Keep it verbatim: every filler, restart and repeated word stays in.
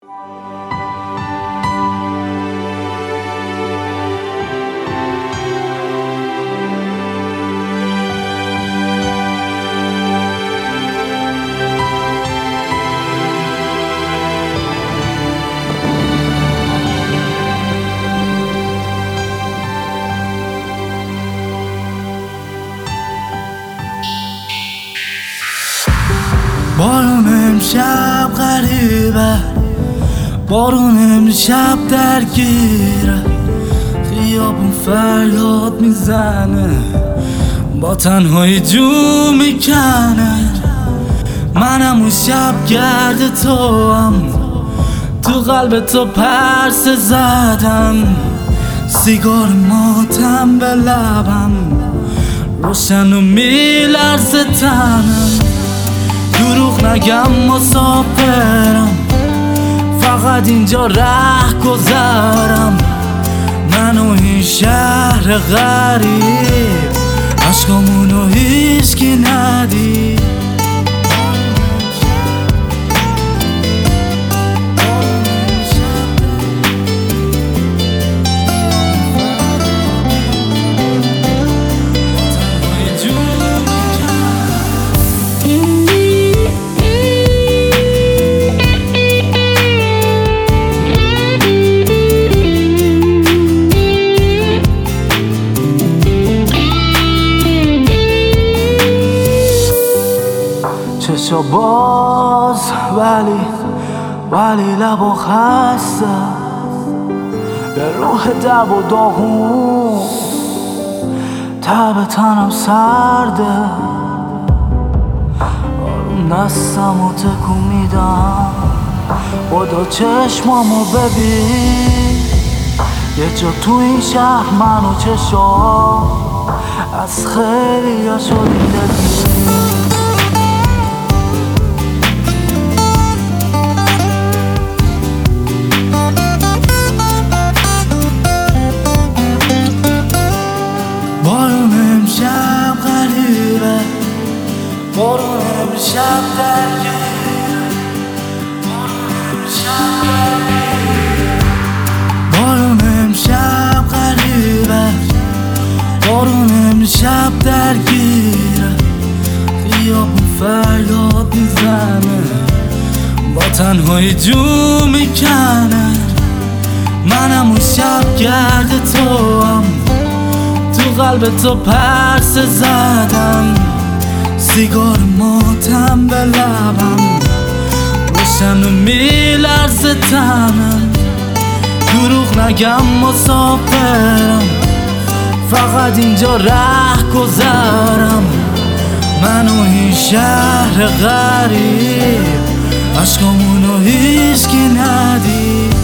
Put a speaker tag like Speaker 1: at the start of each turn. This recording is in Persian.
Speaker 1: بارون امشب غریبه، بارون امشب درگیره، خیابون فریاد میزنه، با تنهایی جو میکنه. منم اون شب گرد تو هم، تو قلب تو پرسه زدم، سیگار ماتم به لبم، روشن و میلرزه تنم. دروغ نگم مسافرم، فقط اینجا ره گذرم، من و این شهر غریب، عشقامونو هیچکی ندید. چشا باز ولی ولی لبا خسته، به روح دب و داغون، تب تنم سرده، آروم دستم و تکون میدم، خدا چشمامو ببین، یه جا تو این شهر من و چشا از خیلی ها شدیم دلگیر. بارون امشب غریبه، بارون امشب درگیره، بارون امشب غریبه، بارون امشب درگیره، خیابون فریاد میزنه، با تنهایی جو میکنه. منم اون شب گرد تو هم، تو قلب تو پرسه زدم، سیگار ماتم به لبم، روشن و میلرزه تنم. دروغ نگم مسافرم، فقط اینجا ره گذرم، من و این شهر غریب، عشقامونو هیچکی ندید.